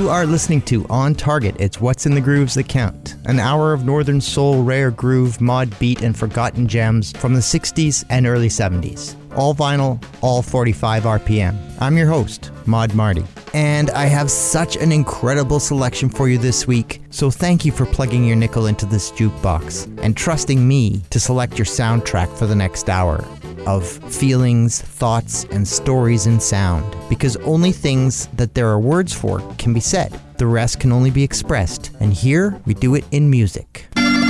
You are listening to On Target. It's What's in the Grooves that count. An hour of Northern Soul, rare groove, mod beat, and forgotten gems from the 60s and early 70s. All vinyl, all 45 RPM. I'm your host, Mod Marty. And I have such an incredible selection for you this week, so thank you for plugging your nickel into this jukebox and trusting me to select your soundtrack for the next hour of feelings, thoughts, and stories in sound. Because only things that there are words for can be said. The rest can only be expressed. And here, we do it in music.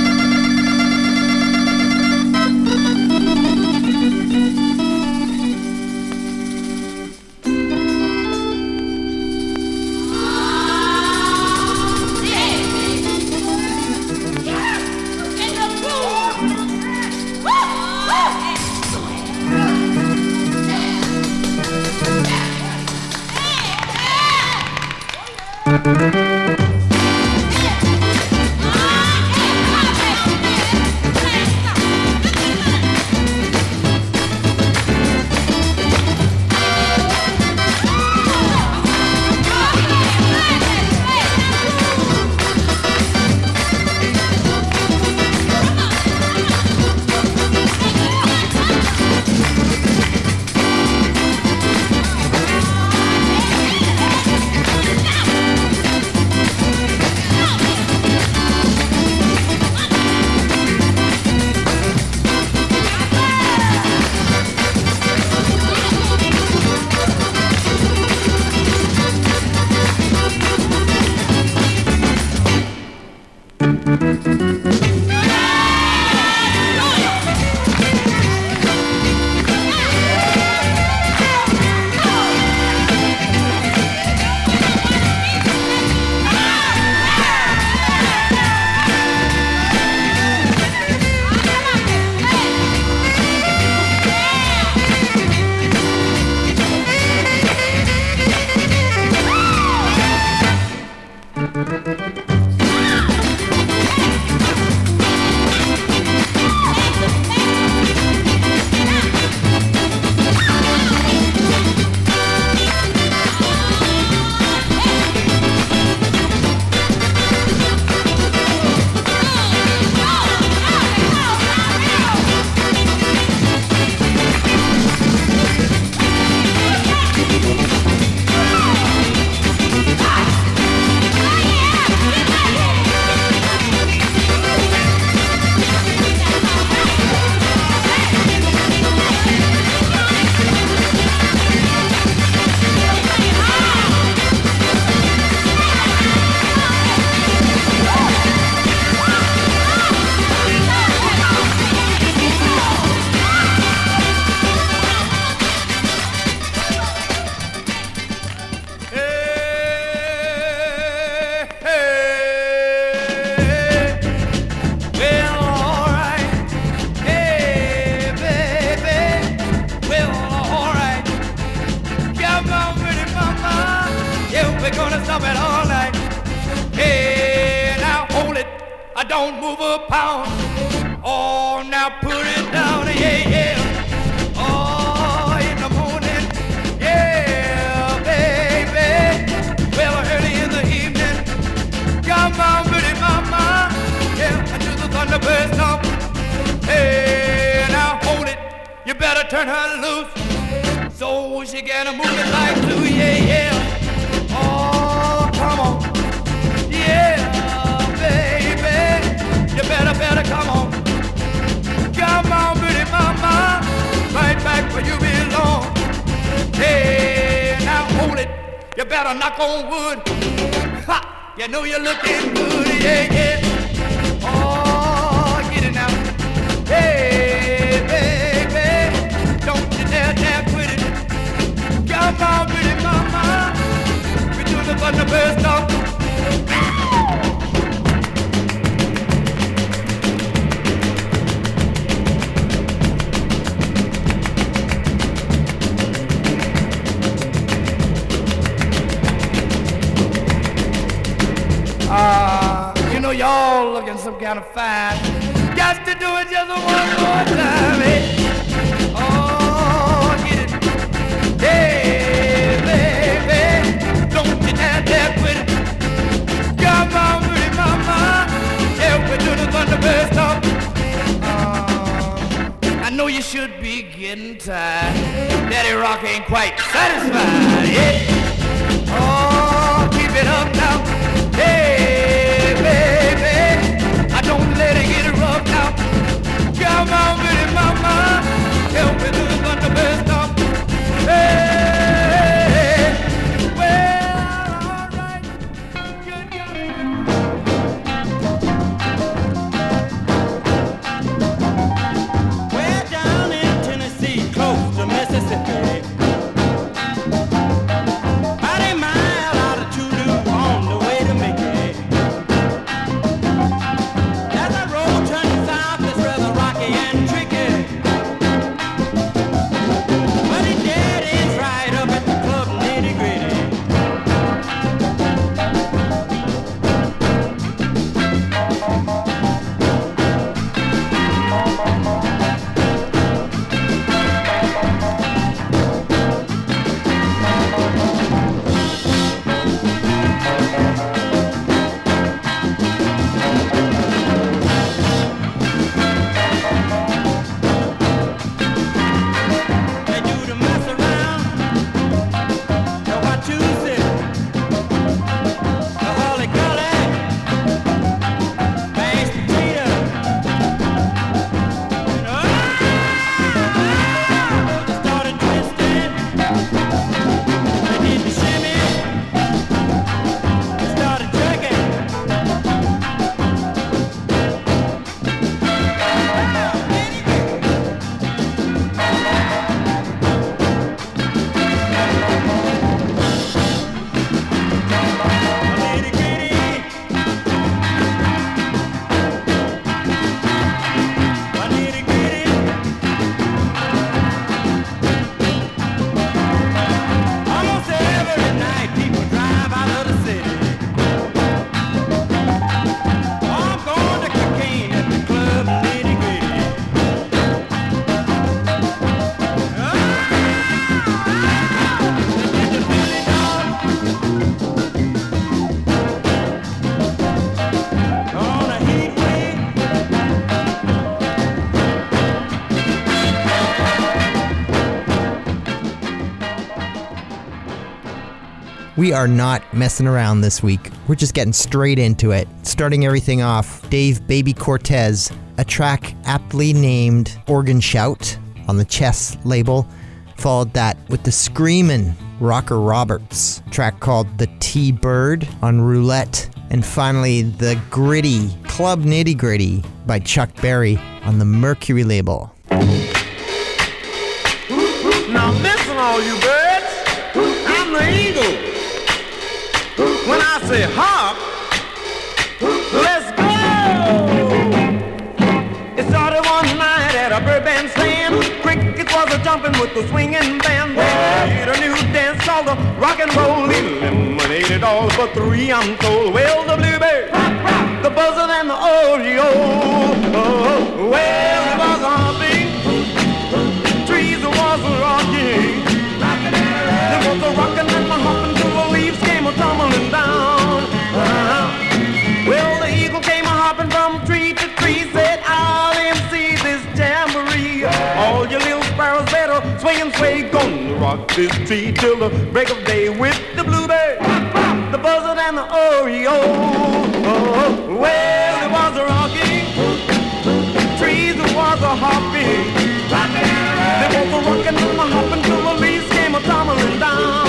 Y'all looking some kind of fine. Got to do it just one more time, hey. Oh, get it. Hey, baby, don't you dare quit it. know you should be getting tired. Daddy Rock ain't quite satisfied. Yeah. Oh, keep it up now. Hey, baby, I don't let it get rough now. Come on, pretty mama, help me to the thunderbird stop. Hey, well, all right. Good Way down in Tennessee, close to Mississippi, about a mile out of Toulouse on the way to Mickey. As the road turns south, it's rather rocky and tricky, but it dead ends right up at the club Nitty Gritty. They do the mess around, the Wachusett, the Holly Gully, mashed potato, and they started twisting, they did the shimmy, they started jerking. Nitty Gritty, nitty gritty. Almost every night people drive out of the city. I'm going to cocaine at the club Nitty Gritty. They did the Billy Dog on a heat wave. We are not messing around this week. We're just getting straight into it. Starting everything off, Dave Baby Cortez, a track aptly named Organ Shout on the Chess label. Followed that with the screamin' Rocker Roberts, track called The T-Bird on Roulette. And finally, the gritty Club Nitty Gritty by Chuck Berry on the Mercury label. Now listen, all you birds, I'm the eagle. When I say hop, let's go. It started one night at a bird band stand. Crickets was a jumping with the swinging band. They made a new dance called the rock and roll. Eliminated all but three, I'm told. Well, the bluebird, the buzzard, and the oriole. Oh, well, it was a hopping. Trees was a rocking. There was a rocking and a hopping till the leaves came a tumbling down. Well, the eagle came a hopping from tree to tree. Said, I'll MC this jamboree. All you little sparrows better swing and sway. Gonna rock this tree till the break of day with the bluebird, the buzzard, and the oriole. Oh, well, it was a rocking. Trees was a hopping. They both were rocking and a hopping till the leaves came a tumbling down.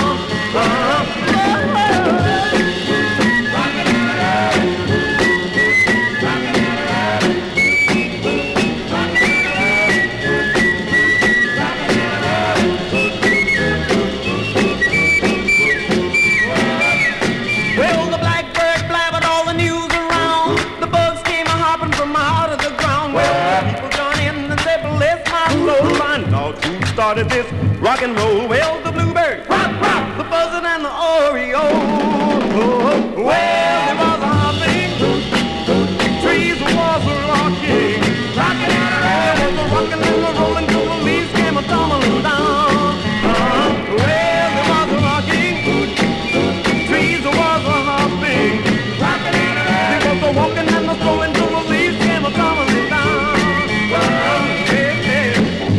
Well, the blackbird blabbered all the news around. The bugs came a hopping from out of the ground. Well, people joined in and said, bless my soul. Find out who started this rock and roll. Well, the bluebird, the buzzard, and the oriole. Oh, well, there was a hopping. Trees was a rocking. There was a rocking and a rolling till the leaves came a tumbling down. Well, there was a rocking. Trees was a hopping. There was a walking and a strolling till the leaves came a tumbling down. Hey, hey.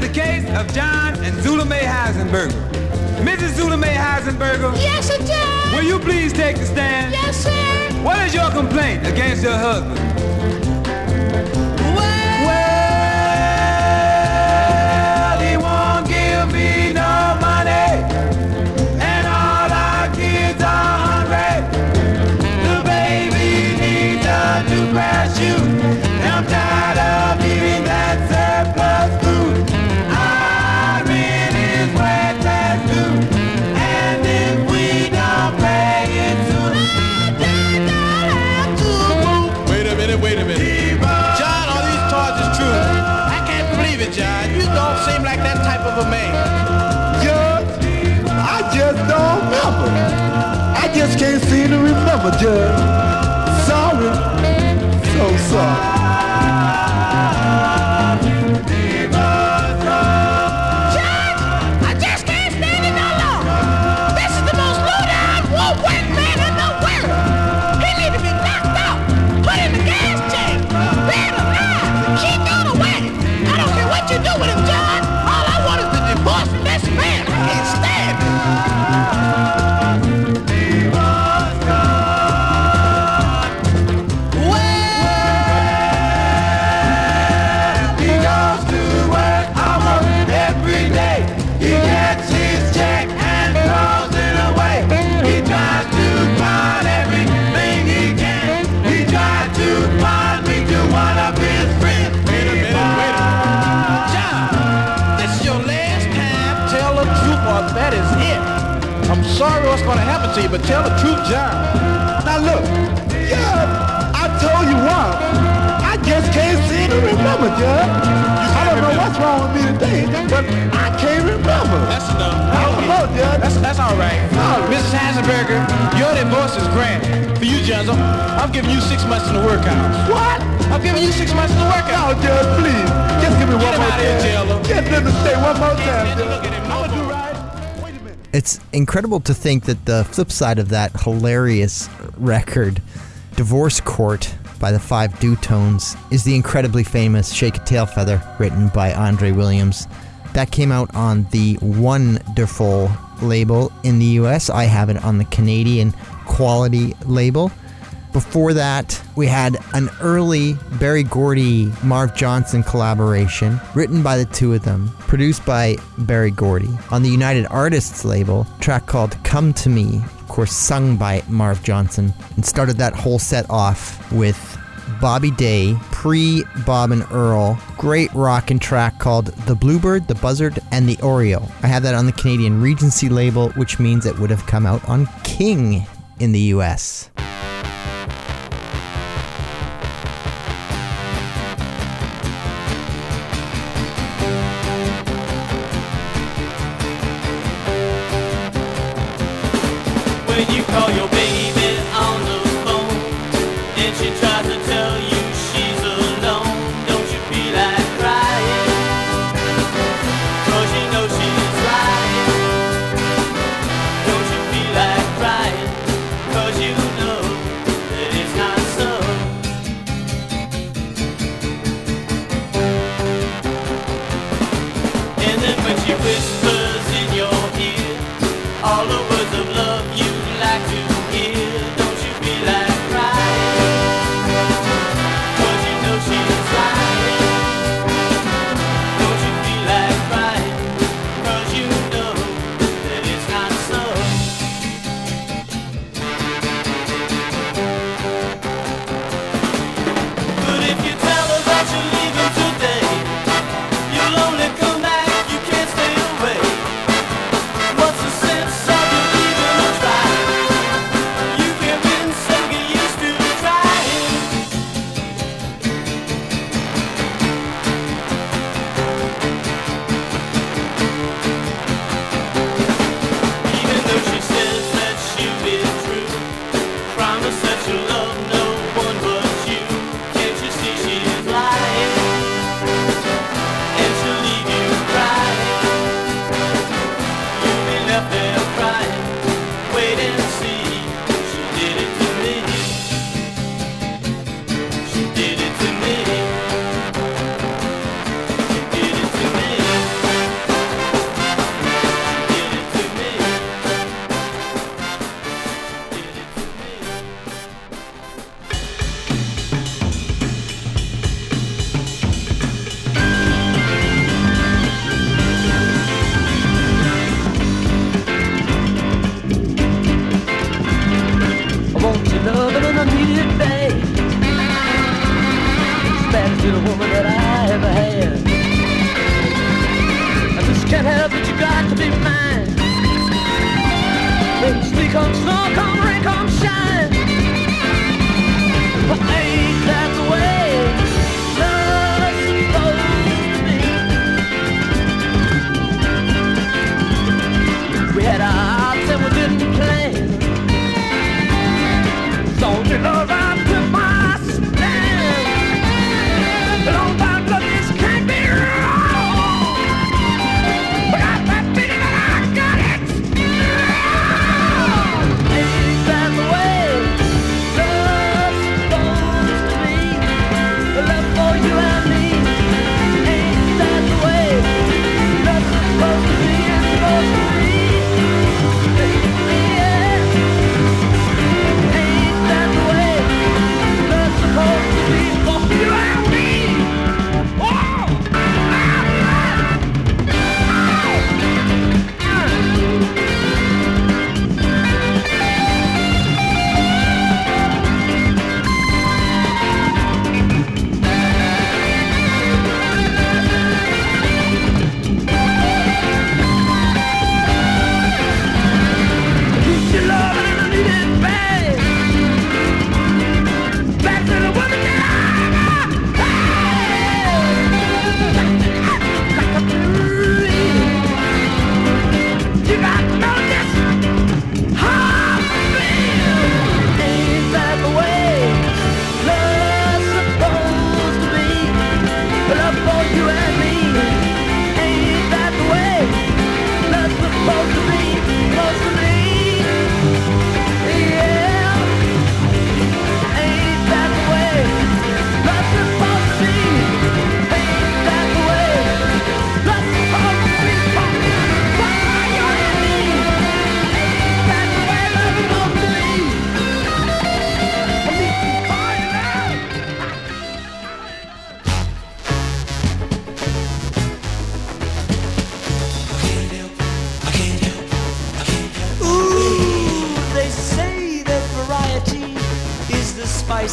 the case of John and Zula Mae Heisenberger. Mrs. Zula Mae Heisenberger. Yes, sir, Judge. Will you please take the stand? Yes, sir. What is your complaint against your husband? Well, he won't give me no money, and all our kids are hungry. The baby needs a new parachute, and I'm tired of eating that surplus food. Our rent is way past due, and if we don't pay it soon, Wait a minute. John, are these charges true? I can't believe it, John. You don't seem like that type of a man. Judge, I just don't remember. I just can't seem to remember, Judge. Sorry. So sorry. Judge, I just can't stand it no longer. This is the most low-down, war-wet man in the world. He need to be knocked out, put in the gas tank, buried alive, kicked out away. I don't care what you do with him, John. All I want is the divorce from this man. I can't stand it. he goes to work almost every day. He gets his check and throws it away. He tries to find everything he can. He tried to find me to one of his friends. Wait a minute. John, this is your last time. Tell the truth or that is it. I'm sorry what's going to happen to you, but tell the truth, John. Now look, yeah, I told you once. I just can't seem to remember, Judge. I don't know what's wrong with me today, but I can't remember. That's enough. I don't know, Judge. That's all right. Mrs. Heisenberger, your divorce is granted. For you, John, I'm giving you 6 months in the workhouse. What? I'm giving you 6 months in the No, workhouse. Judge, please. Just give me one him more out of here, chance. jailer. Just let me stay one more time, And Judge. look at him. I'm gonna do right. Wait a minute. It's incredible to think that the flip side of that hilarious record, Divorce Court by the Five Dutones, is the incredibly famous Shake a Tail Feather, written by Andre Williams. That came out on the Wonderful label in the US. I have it on the Canadian Quality label. Before that, we had an early Berry Gordy, Marv Johnson collaboration, written by the two of them, produced by Berry Gordy. On the United Artists label, a track called Come to Me, of course sung by Marv Johnson, and started that whole set off with Bobby Day, pre-Bob and Earl, great rockin' track called The Bluebird, The Buzzard, and The Oreo. I have that on the Canadian Regency label, which means it would have come out on King in the US. When you call your baby on the phone and she tries to tell you she's alone, don't you feel like crying? 'Cause you know she's lying. Don't you feel like crying? 'Cause you know that it's not so. And then when she whispers in your ear all the words of love you like to hear,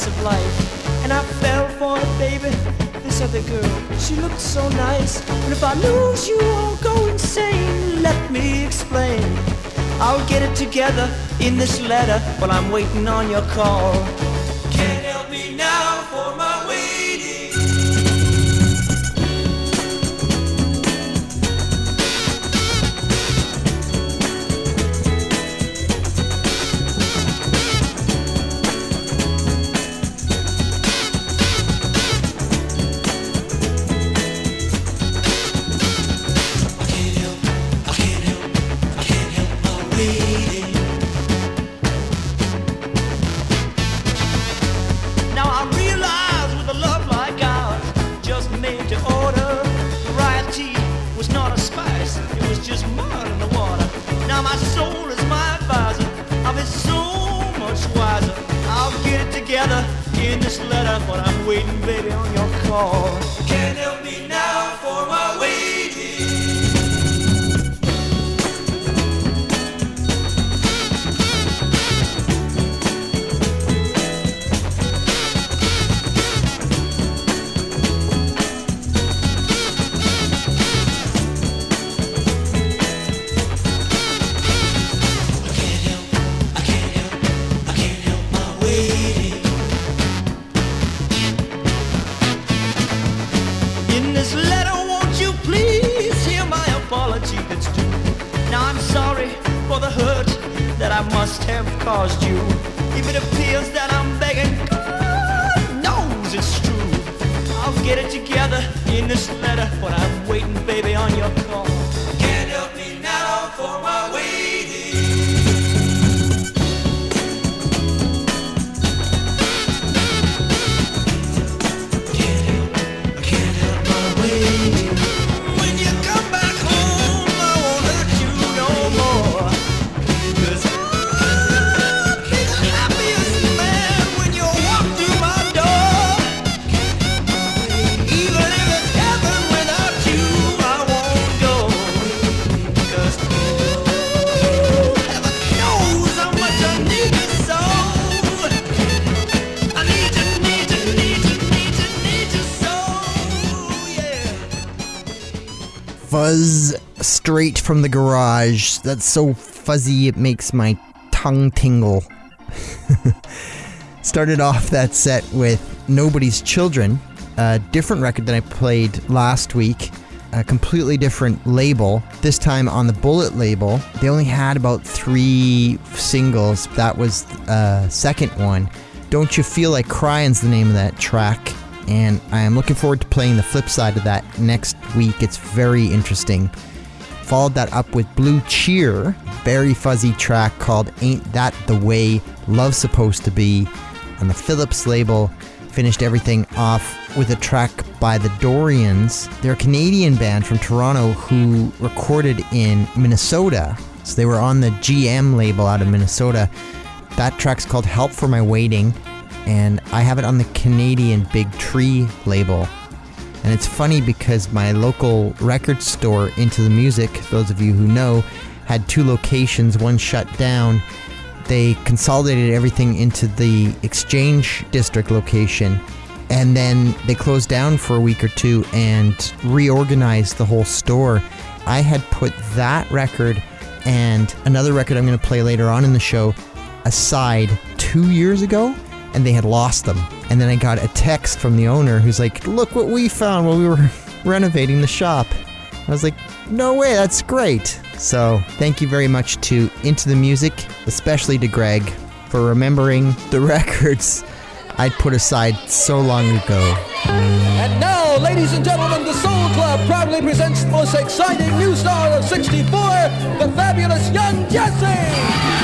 spice of life. And I fell for it, baby. This other girl, she looked so nice. And if I lose you, I'll go insane. Let me explain. I'll get it together in this letter while I'm waiting on your call. Can't help me now for my waiting. In this letter, but I'm waiting, baby, on your call. Can't help me now for my waiting. I can't help my waiting. This letter, won't you please hear my apology that's due. Now I'm sorry for the hurt that I must have caused you. If it appears that I'm begging, God knows it's true. I'll get it together in this letter, but I'm waiting, baby, on your call. Can't help me now for my waiting. When you come back home, I won't hurt you no more. 'Cause I'll be the happiest man when you walk through my door. Even if it's heaven without you, I won't go. 'Cause heaven knows how much I need you so. I need you, need you, need you, need you, need you so. Fuzz straight from the garage. That's so fuzzy it makes my tongue tingle. Started off that set with Nobody's Children, a different record than I played last week. A completely different label, this time on the Bullet label. They only had about 3 singles. That was second one. Don't You Feel Like Crying's the name of that track. And I am looking forward to playing the flip side of that next week. It's very interesting. Followed that up with Blue Cheer, very fuzzy track called Ain't That the Way Love's Supposed to Be on the Philips label. Finished everything off with a track by the Dorians. They're a Canadian band from Toronto who recorded in Minnesota. So they were on the GM label out of Minnesota. That track's called Help for My Waiting. And I have it on the Canadian Big Tree label. And it's funny because my local record store, Into the Music, those of you who know, had 2 locations, one shut down. They consolidated everything into the Exchange District location, and then they closed down for a week or 2 and reorganized the whole store. I had put that record and another record I'm going to play later on in the show aside 2 years ago, and they had lost them. And then I got a text from the owner who's like, look what we found while we were renovating the shop. I was like, no way, that's great. So thank you very much to Into the Music, especially to Greg, for remembering the records I'd put aside so long ago. And now, ladies and gentlemen, the Soul Club proudly presents the most exciting new star of 64, the fabulous Young Jesse!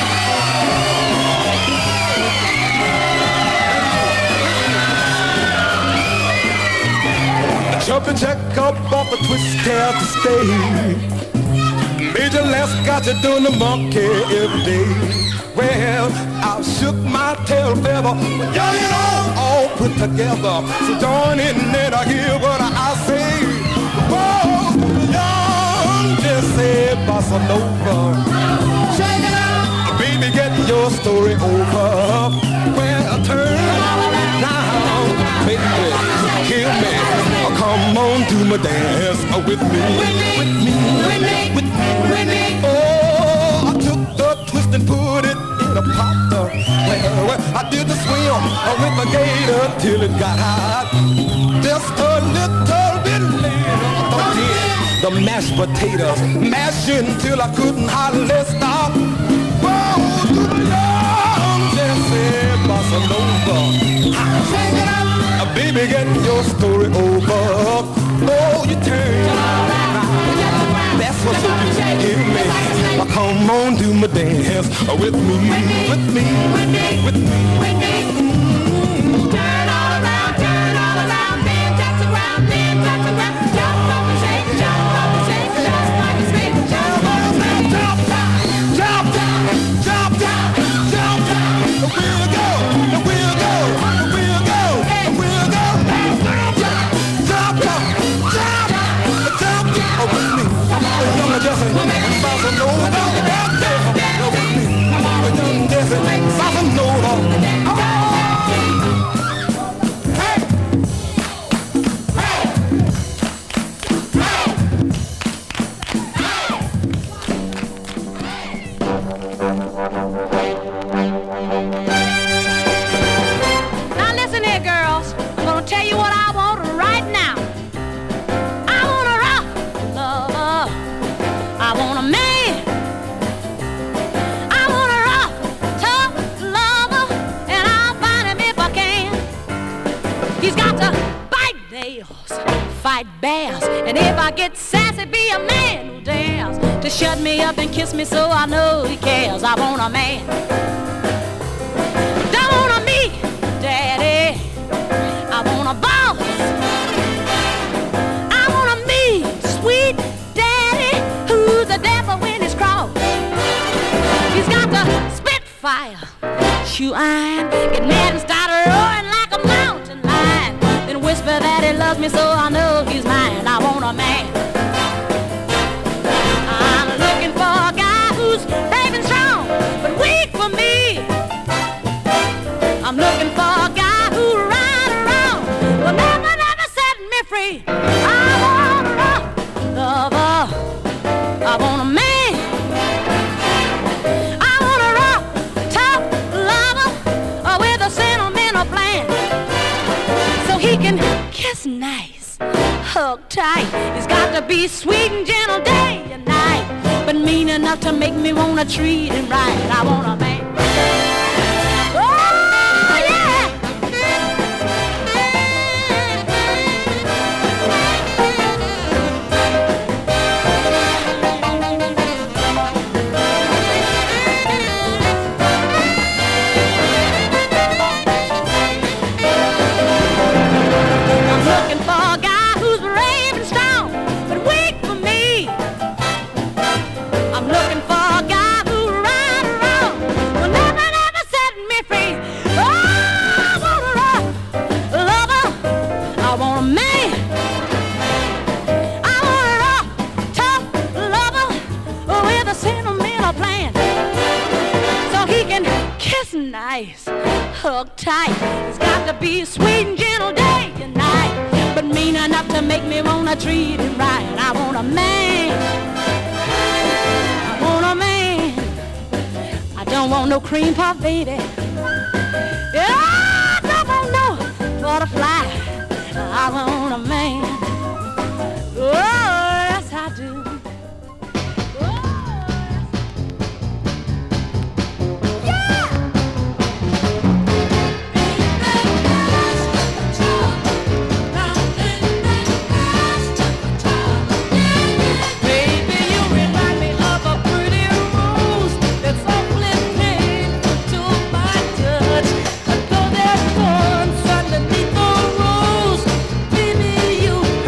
Jumping jack up off a twist cab to stay. Major Les got you doing the monkey every day. Well, I shook my tail feather, got it all put together. So join in and I hear what I say. Oh, Young Jesse Bossa Nova. Check it out, baby, get your story over. Well, turn a dance with me. With me. Oh, I took the twist and put it in a pot. Well, I did the swim with my gator till it got hot. Just a little bit later, I did the mashed potatoes, mashing till I couldn't hardly stop. Whoa, to the young Jesse Bossa Nova. Baby, get your story over. Oh, you turn around. That's what you give me. Come on, do my dance with me, with me, with me. Turn all around, then touch the ground, then touch the ground. Jump up and shake, jump up and shake, just like a snake. Jump up and shake, jump, jump, jump, jump, jump, jump. We'll go, we'll go, we'll go, we'll go. Jump, jump, jump, jump, jump. With me, young Jesse, Bossa Nova. With me, young Jesse, Bossa Nova. Now listen here, girls. I'm gonna tell you what I want right now. I want a rock lover. I want a man. I want a rock, tough lover, and I'll find him if I can. He's got to bite nails, fight bears, and if I get sassy, be a man who dares to shut me up and kiss me so I know he cares. I want a man. Don't want a me, daddy. I want a boss. I want a me, sweet daddy, who's a devil when he's cross. He's got the spitfire, shoe iron, get mad and start roaring like a mountain lion, then whisper that he loves me so I know he's mine. I want a man. I'm looking for a guy who's brave and strong, but weak for me. I'm looking for a guy who'll ride around, will never, never set me free. I want a rock lover. I want a man. I want a rock, tough lover with a sentimental plan, so he can kiss nice, hug tight. He's got to be sweet and gentle day and night, but mean enough to make me wanna treat him right. I want a man. Oh, yeah. I'm looking for a guy who's brave and strong, but weak for me. I'm looking for a guy who'll ride around, will never, never set me free. Oh, I want a rock lover. I want a man. I want a rock, tough lover with a sentimental plan, so he can kiss nice, hug tight. He's got to be sweet and gentle day and night, but mean enough to make me wanna treat him right. I want a man. I want a man. I don't want no cream puff, baby. Yeah, I don't want no butterfly. I want a man. Oh, yes I do. Baby, you remind me of a pretty rose that's awfully painful to my touch. Though there's thorns underneath the rose, baby, you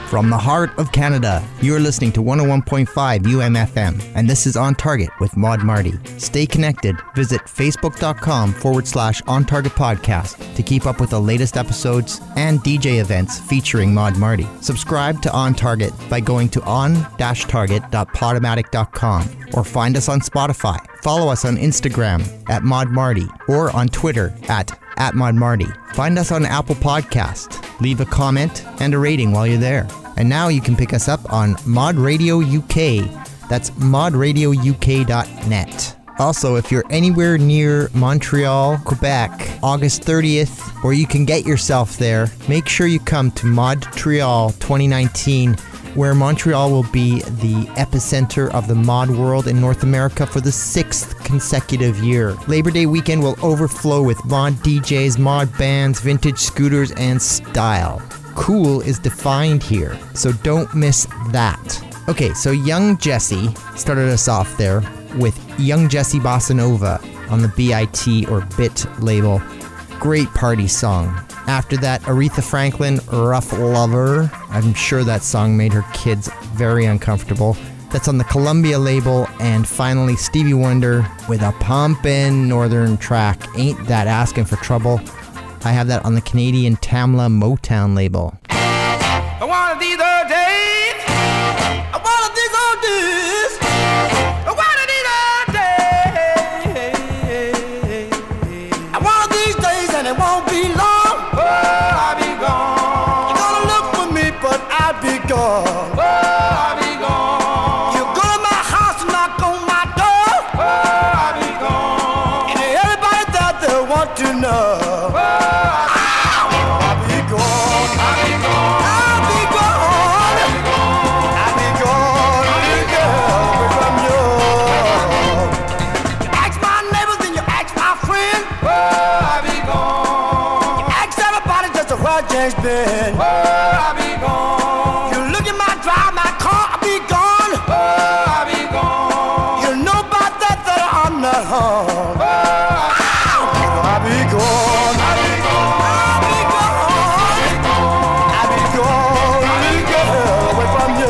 From the heart of Canada, you're listening to 101.5 UMFM, and this is On Target with Maud Marty. Stay connected. Visit facebook.com/On Target Podcast to keep up with the latest episodes and DJ events featuring Maud Marty. Subscribe to On Target by going to on-target.podomatic.com or find us on Spotify. Follow us on Instagram at Maud Marty or on Twitter at Maud Marty. Find us on Apple Podcast. Leave a comment and a rating while you're there. And now you can pick us up on Mod Radio UK. That's modradiouk.net. Also, if you're anywhere near Montreal, Quebec, August 30th, or you can get yourself there, make sure you come to Montreal 2019, where Montreal will be the epicenter of the mod world in North America for the 6th consecutive year. Labor Day weekend will overflow with mod DJs, mod bands, vintage scooters, and style. Cool is defined here, so don't miss that. Okay, so Young Jesse started us off there with Young Jesse Bossa Nova on the BIT or BIT label. Great party song. After that, Aretha Franklin, Rough Lover. I'm sure that song made her kids very uncomfortable. That's on the Columbia label. And finally, Stevie Wonder with a pumpin' northern track, Ain't That Asking for Trouble. I have that on the Canadian Tamla Motown label. One of these old days, one of these old days, one of these old days, one of these days, and it won't be long. Oh, I'll be gone. You're gonna look for me, but I'll be gone. Oh, I'll be gone. You go to my house and knock on my door. Oh, I'll be gone. And everybody out there want to know. Been. Oh, I'll be gone. You look at my drive, my car, I'll be gone. Oh, I'll be gone. You know about that I'm not home. Oh, I'll be gone. I'll be gone. I'll be gone. I'll be gone. Little girl, away from you.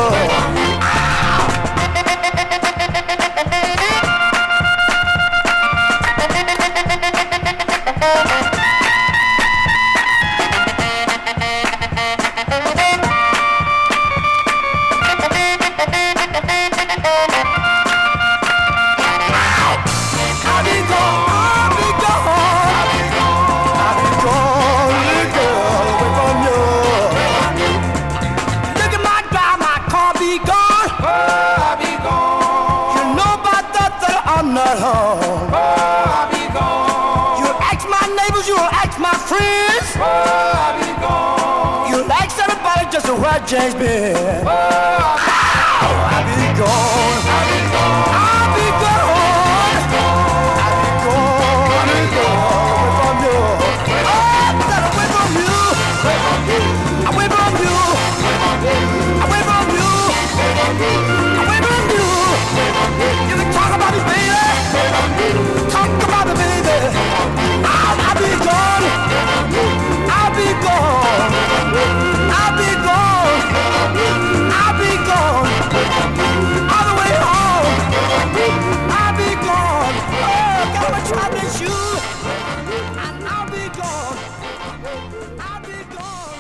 James been. Oh, I'll be gone. I'll be gone. I'll be gone. I'll be gone. I'll be gone. Away from you. Oh, away from you. Away from you. Away from you. Away from you. You can talk about me, baby. Talk about me, baby. I'll be gone. I'll be gone. I'll be gone. I'll be gone. All the way home. I'll be gone. Oh, got my traveling shoes. And I'll be gone. I'll be gone.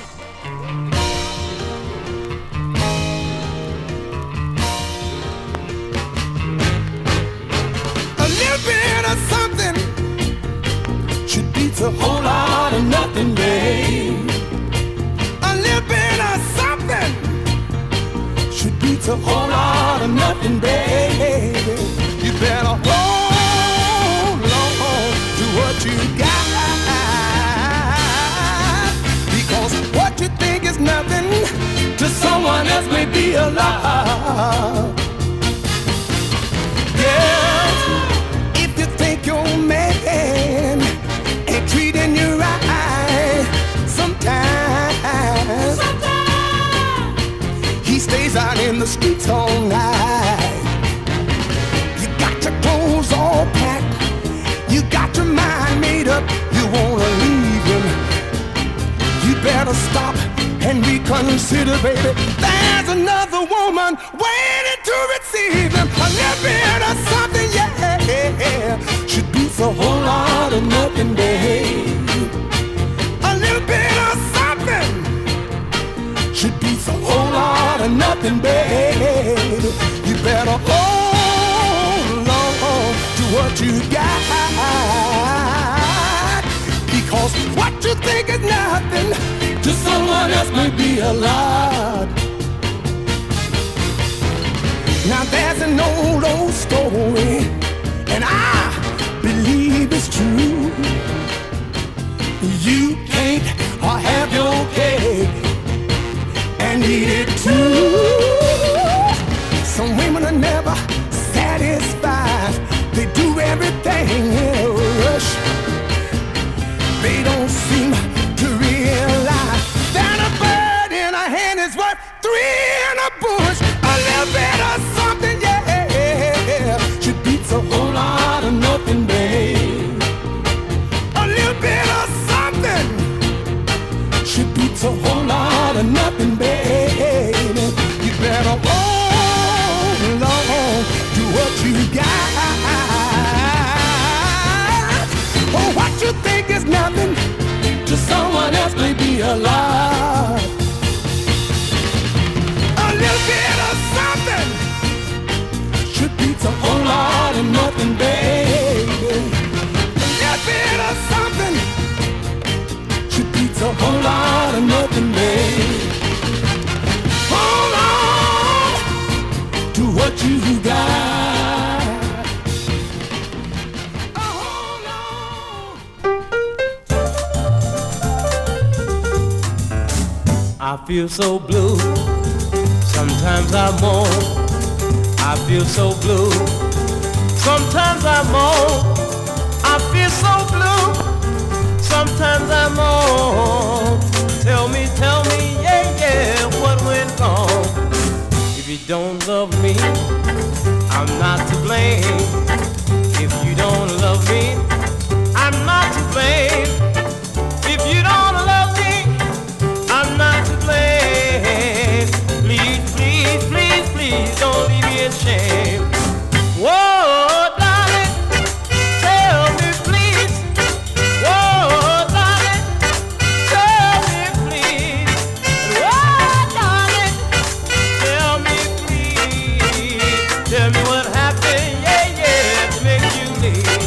A little bit of something should beat a whole lot of nothing, babe. A little bit of something should beat a whole lot of nothing, baby. You better hold on to what you got, because what you think is nothing to someone else may be a lot. Girls, if you think your man ain't treating you right, sometimes he stays out in the streets all night. You got your clothes all packed, you got your mind made up, you wanna leave him. You better stop and reconsider, baby. There's another woman waiting to receive him. A little bit of something, yeah, should be a whole lot of nothing, baby. A little bit of something should be a whole lot of nothing, baby. You better hold on to what you got, because what you think is nothing to someone else may be a lot. Now there's an old story, and I believe it's true. You can't have your cake and eat it too. Some women are never satisfied. They do everything in a rush. They don't seem to realize that a bird in a hand is worth three in a bush. A little bit of something, yeah, should beat a whole lot of nothing, babe. A little bit of something should beat a whole lot of nothing, baby. You better hold on to what you got. Oh, what you think is nothing to someone else may be a lot. A little bit of something should beat a whole lot of nothing, baby. A little bit of something should beat a whole lot of nothing, baby. Hold on to what you got. I feel so blue, sometimes I moan. I feel so blue, sometimes I moan. I feel so blue, sometimes I moan. Tell me, yeah, what went wrong? If you don't love me, I'm not to blame. If you don't love me, I'm not to blame. If you don't love me, I'm not to blame. Please, please, please, please, don't leave me ashamed. Whoa, darling, tell me please. Whoa, darling, tell me please. Whoa, darling, tell me please. Tell me what happened, yeah, to make you leave.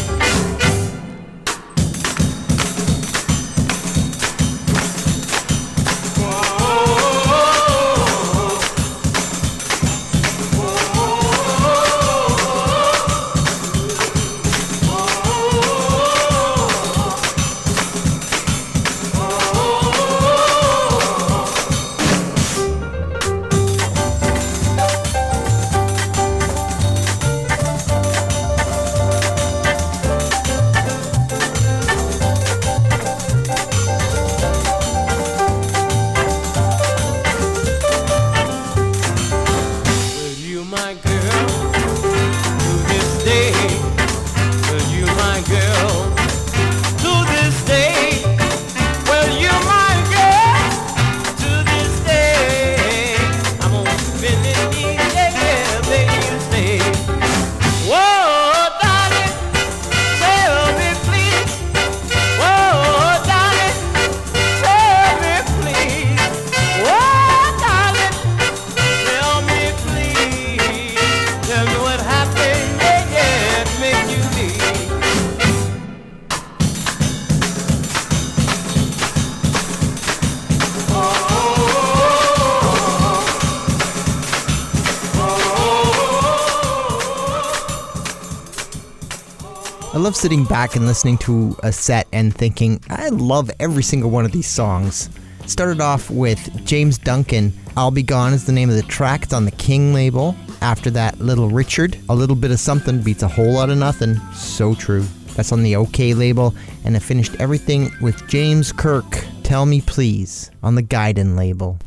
I love sitting back and listening to a set and thinking, I love every single one of these songs. Started off with James Duncan, I'll Be Gone is the name of the track. It's on the King label. After that, Little Richard, A Little Bit of Something Beats a Whole Lot of Nothing. So true. That's on the OK label. And I finished everything with James Kirk, Tell Me Please, on the Gaiden label.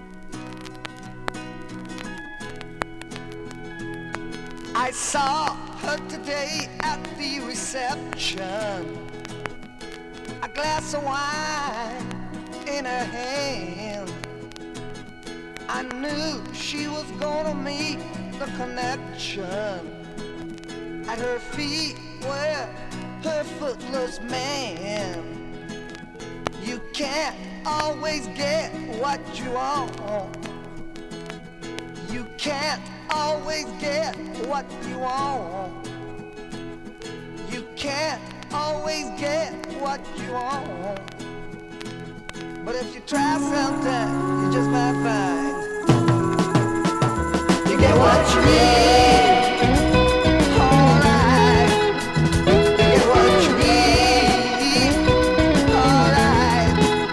I saw her today at the reception. A glass of wine in her hand. I knew she was gonna meet the connection. At her feet were her footless man. You can't always get what you want. You can't always get what you want. You can't always get what you want. But if you try sometime, you just might find you get what you need. Alright, you get what you need. Alright,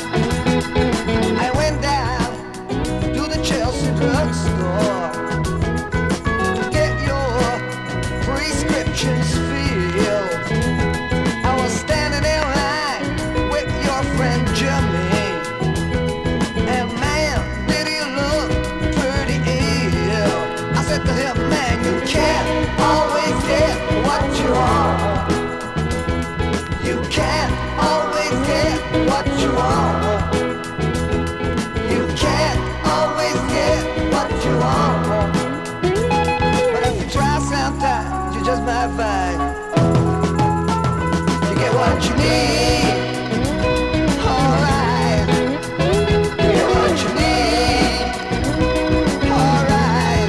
I went down to the Chelsea drugstore to get your prescriptions filled. I was standing in line with your friend Jimmy. And man, did he look pretty ill. I said to him, man, you can't always get what you want. You can't always get what you want. You can't always get what you want. But if you try sometimes, you just might find you get what you need. Alright, you get what you need. Alright.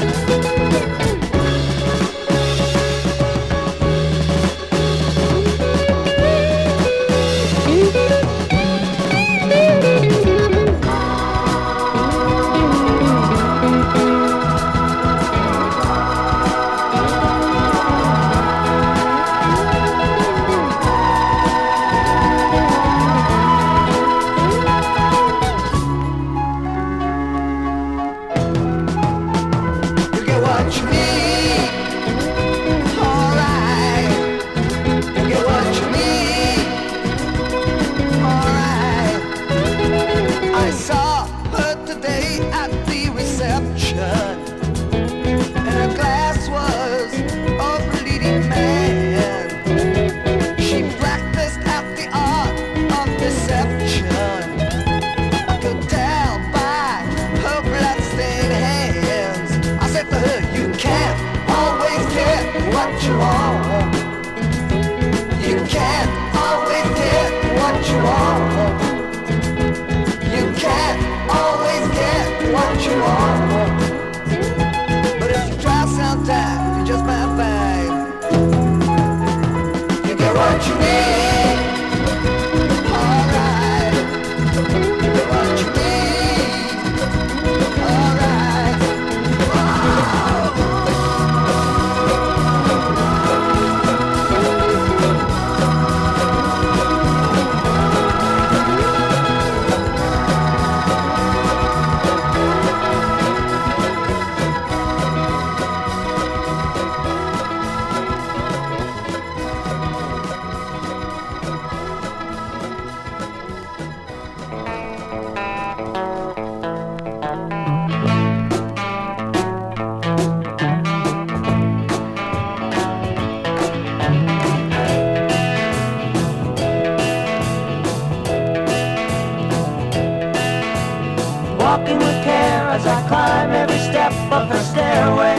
You get what you need. Alright. You get what you need. Alright. I saw her today at the reception. And her glass was of leading man. She practiced at the art of deception. I could tell by her bloodstained hands. I said to her, you can't always get what you want. You can't always get what you want. You can't always get what you want. But if you try sometime, you just might find you get what you need. Alright. You get what you need. Alright. Walking with care as I climb every step of her stairway,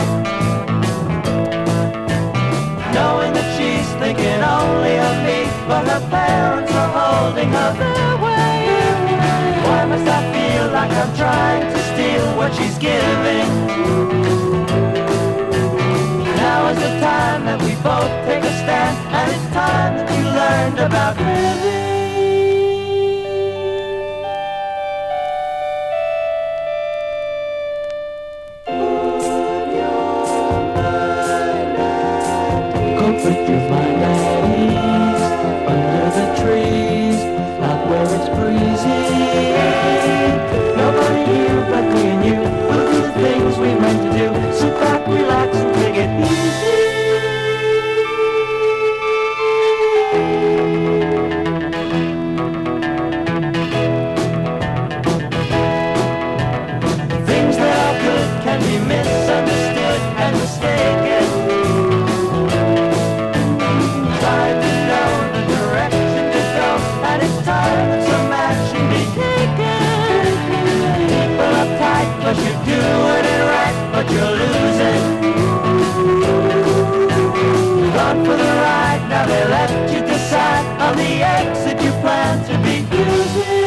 knowing that she's thinking only of me, but her parents are holding her their way. Why must I feel like I'm trying to steal what she's giving? Now is the time that we both take a stand, and it's time that you learned about living. Put your mind at ease under the trees, out where it's breezy. Nobody here but me and you will do the things we meant to do. Sit back, relax, and take it easy. for the ride. Now they let you decide on the exit you plan to be using.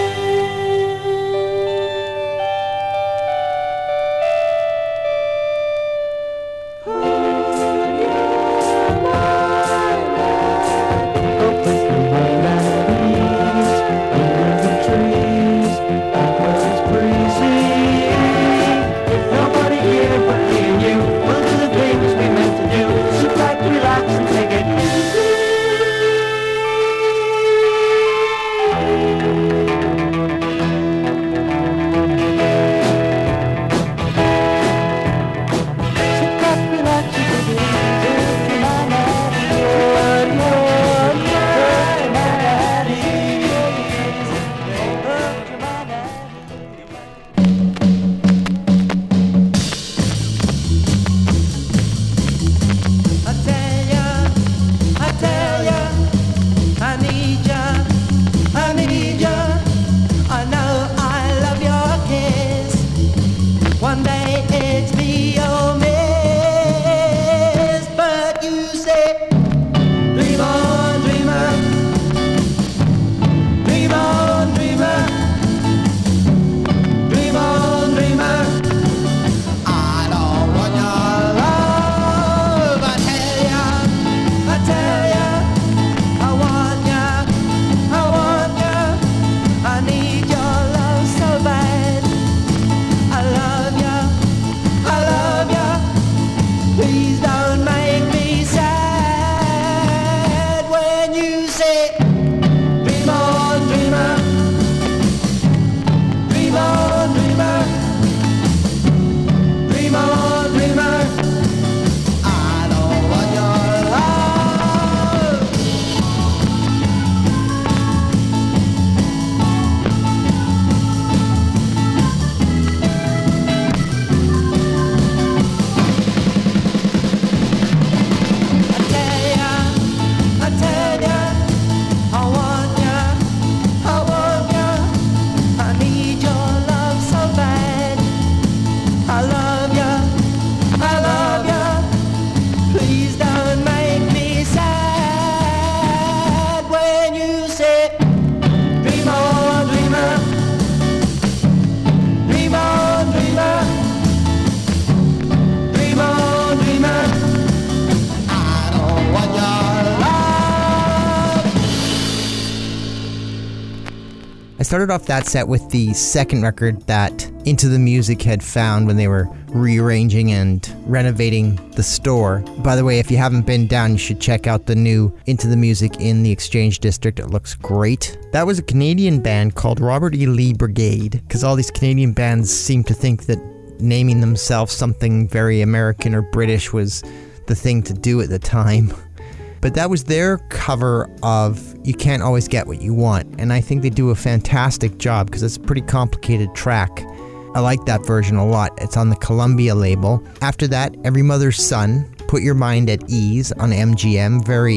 I started off that set with the second record that Into the Music had found when they were rearranging and renovating the store. By the way, if you haven't been down, you should check out the new Into the Music in the Exchange District. It looks great. That was a Canadian band called Robert E. Lee Brigade, because all these Canadian bands seem to think that naming themselves something very American or British was the thing to do at the time. But that was their cover of You Can't Always Get What You Want, and I think they do a fantastic job because it's a pretty complicated track. I like that version a lot. It's on the Columbia label. After that, Every Mother's Son, Put Your Mind at Ease on MGM, very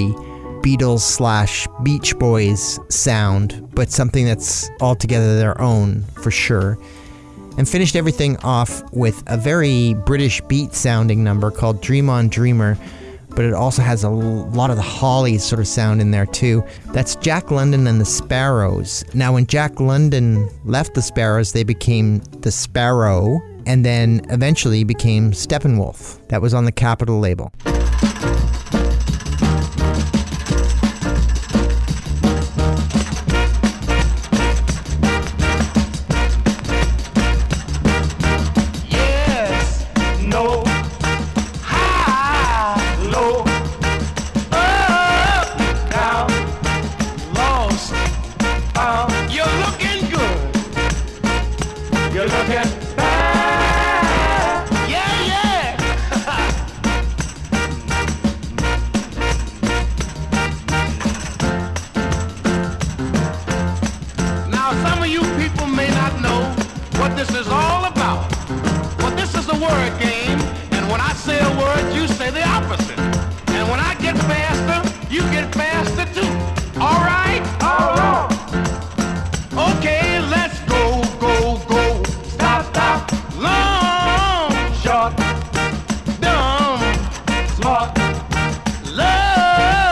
Beatles/Beach Boys sound, but something that's altogether their own for sure. And finished everything off with a very British beat sounding number called Dream On Dreamer, but it also has a lot of the Hollies sort of sound in there too. That's Jack London and the Sparrows. Now when Jack London left the Sparrows, they became the Sparrow, and then eventually became Steppenwolf. That was on the Capitol label. Love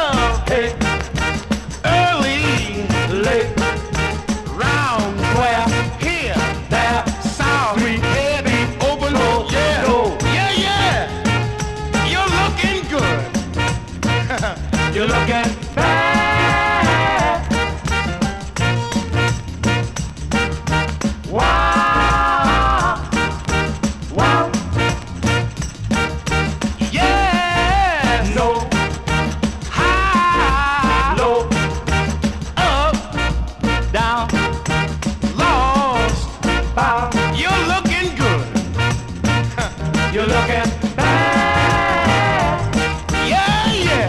You're looking bad. Yeah, yeah.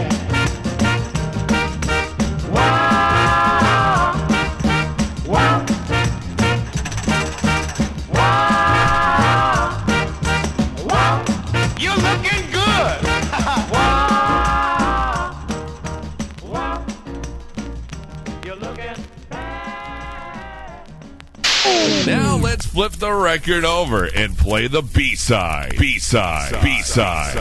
Wow. Wow. Wow. Wow. You're looking good. Wow. Wow. You're looking Now let's flip the record over and play the B-side. B-side. B-side.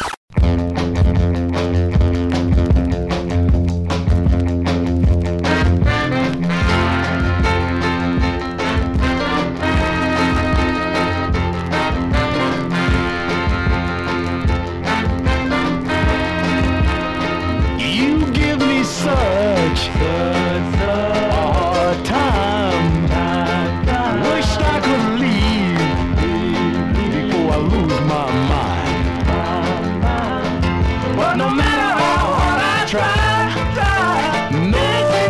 You give me such a hard time. Wish I could leave before I lose my mind. But no matter how hard I try, no.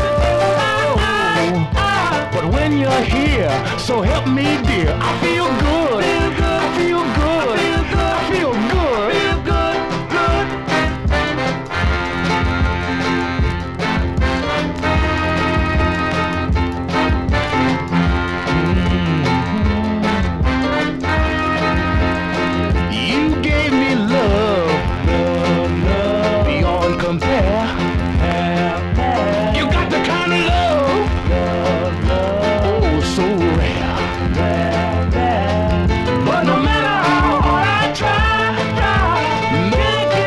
But when you're here, so help me, dear, I feel good. I feel good. I feel good. You gave me love, beyond compare. You got the kind of love, oh, so rare. But no matter how hard I try, no.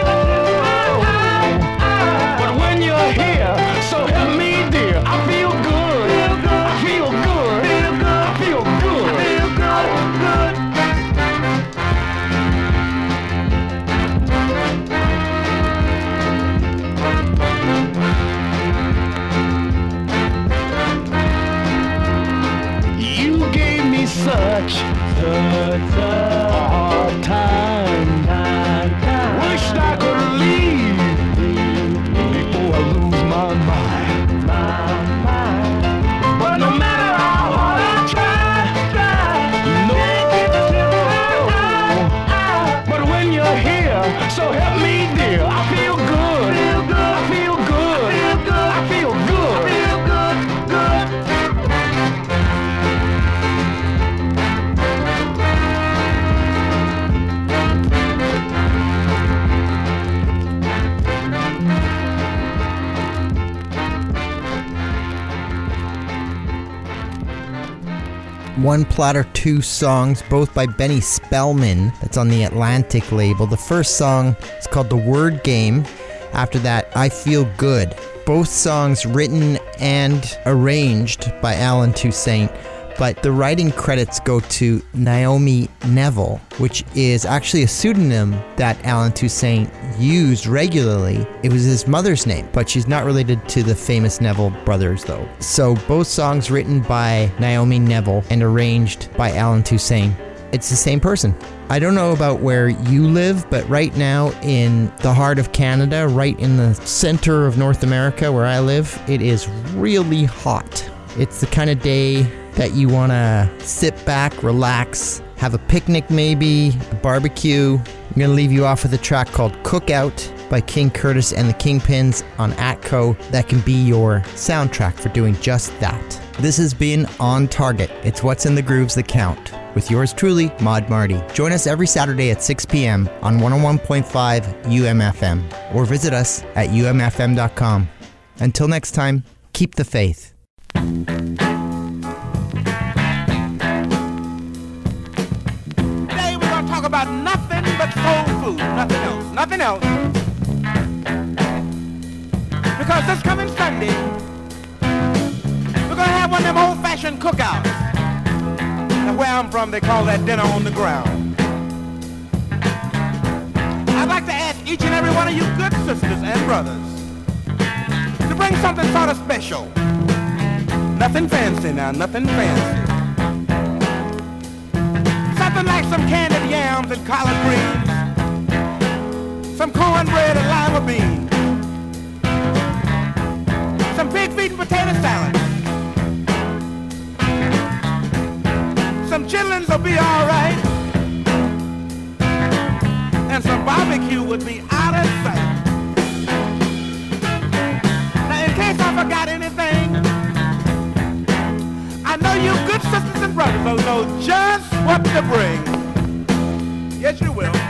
But when you're here, so help me, dear, I feel good. I feel good. I feel good. You gave me such a hard time. Wished I could leave before I lose my mind. But no matter how hard I try, no. But when you're here, so help me, dear, I feel good. I feel good. I feel good. Good. One Platter, Two songs, both by Benny Spellman. That's on the Atlantic label. The first song is called The Word Game. After that, I Feel Good. Both songs written and arranged by Alan Toussaint, but the writing credits go to Naomi Neville, which is actually a pseudonym that Alan Toussaint used regularly. It was his mother's name, but she's not related to the famous Neville brothers, though. So both songs written by Naomi Neville and arranged by Alan Toussaint. It's the same person. I don't know about where you live, but right now in the heart of Canada, right in the center of North America where I live, it is really hot. It's the kind of day that you want to sit back, relax, have a picnic maybe, a barbecue. I'm going to leave you off with a track called Cookout by King Curtis and the Kingpins on Atco. That can be your soundtrack for doing just that. This has been On Target. It's what's in the grooves that count. With yours truly, Maud Marty. Join us every Saturday at 6 p.m. on 101.5 UMFM or visit us at umfm.com. Until next time, keep the faith. Today we're going to talk about nothing but soul food. Nothing else. Because this coming Sunday, we're going to have one of them old-fashioned cookouts. And where I'm from, they call that dinner on the ground. I'd like to ask each and every one of you good sisters and brothers to bring something sort of special. Nothing fancy now, nothing fancy. Something like some candied yams and collard greens, some cornbread and lima beans, some pig feet and potato salad. Some chitlins will be all right. and some barbecue would be out of sight. Now, in case I forgot anything, I know you good sisters and brothers will know just what to bring. Yes, you will.